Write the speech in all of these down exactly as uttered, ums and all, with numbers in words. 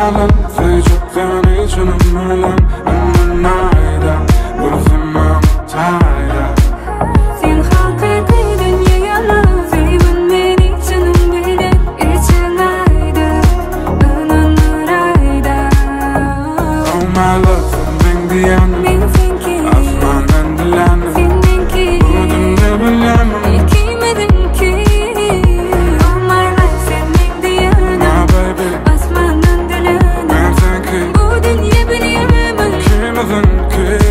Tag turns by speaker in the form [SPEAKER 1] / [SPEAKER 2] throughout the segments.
[SPEAKER 1] yalan, seni çok sevdiğim için ömürlem. Ömrün ayda, gözümüm tayda.
[SPEAKER 2] Sen haqiqiy dünya yalan, sevin meni canım bilen. İçin ayda, önün ayda.
[SPEAKER 1] Oh my love, sen ben diyenim.
[SPEAKER 2] Men senki,
[SPEAKER 1] asmandan dilenim.
[SPEAKER 2] Sendenki,
[SPEAKER 1] bu dünya bilemem.
[SPEAKER 2] İlkimedin ki. Oh my life, sen men diyenim.
[SPEAKER 1] My baby,
[SPEAKER 2] Asmandan dilenim.
[SPEAKER 1] ben senki,
[SPEAKER 2] Bu dünya bilemem.
[SPEAKER 1] kimedin ki.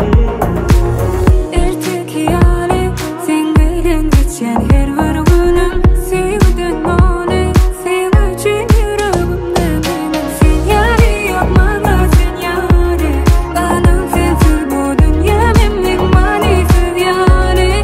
[SPEAKER 2] Erteki yali, sen bilen geçen her bir günüm. Sevdin onu, sen için yüreğimde benim. Sen yari yapmalı, sen yari. Anam sensiz bu dünya memlik manisiz yani.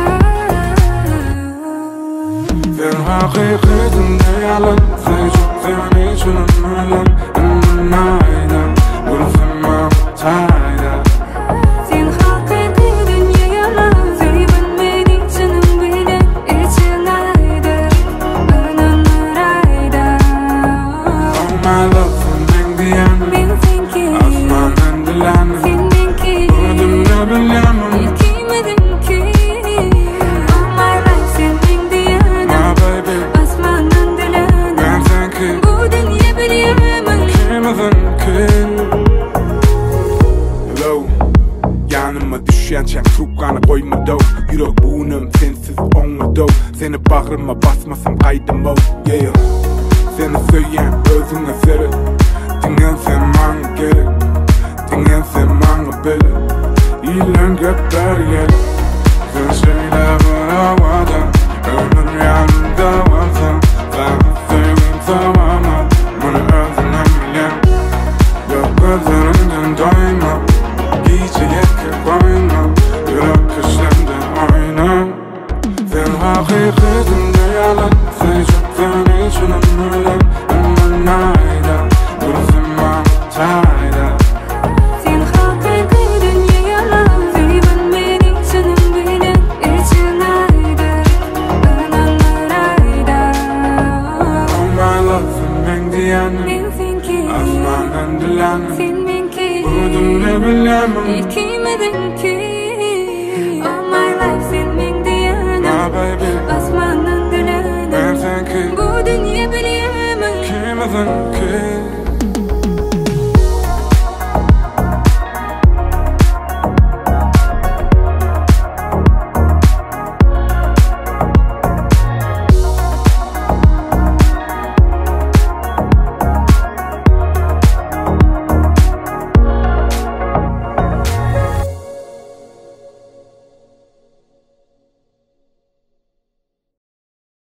[SPEAKER 1] Sen haqiqatinde yalan, seni çok sevdiğim için ömürlem. Ömrün ayda, gözümüm tayda.
[SPEAKER 2] Sen haqiqiy dünya yalan, sevin meni canım bilen. İçin ayda, önün ayda.
[SPEAKER 1] Oh my love, sen ben diyenim.
[SPEAKER 2] Men senki,
[SPEAKER 1] asmandan dilenim.
[SPEAKER 2] Sendenki,
[SPEAKER 1] bu dünya bilemem.
[SPEAKER 2] İlkimedin ki. Oh my life, sen men diyenim.
[SPEAKER 1] My baby,
[SPEAKER 2] Asmandan dilenim.
[SPEAKER 1] ben senki,
[SPEAKER 2] Bu dünya bilemem.
[SPEAKER 1] kimedin ki. Hello, yanıma düşen çek tuğkanı koyma do. Yürek buğunum sensiz olmadı. Seni bağrıma basmasam kaydım o. Yeah, seni söyleyen özüne seri. Dinlen sen bana gerek, dinlen sen bana bile. İlan gökler yer, sen söyle bana vada. Ömür yanımda varsa, ben sevim tamama. Bunu özüne bilen, yok gözlerinden doyma. Gece yeke koyma, yürek köşemde oyna. Sen haqiqatinde yalan, seni çok sevdiğim için ömürlem. Ömrün ayda, gözümüm tayda.
[SPEAKER 2] Sen haqiqiy dünya yalan, sevin meni canım bilen. İçin ayda, önün ayda.
[SPEAKER 1] Oh my love, sen ben diyenim.
[SPEAKER 2] Men senki,
[SPEAKER 1] asmandan dilenim.
[SPEAKER 2] Sendenki,
[SPEAKER 1] bu dünya bilemem.
[SPEAKER 2] İlkimedin ki. Oh my life, sen men diyenim.
[SPEAKER 1] My baby,
[SPEAKER 2] Asmandan dilenim.
[SPEAKER 1] ben senki,
[SPEAKER 2] Bu dünya bilemem.
[SPEAKER 1] kimedin ki.